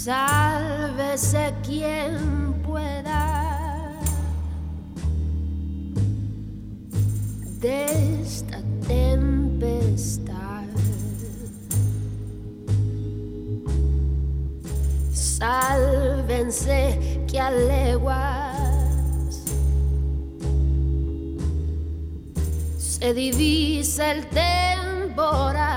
Sálvese quien pueda de esta tempestad. Sálvense que a leguas se divisa el temporal.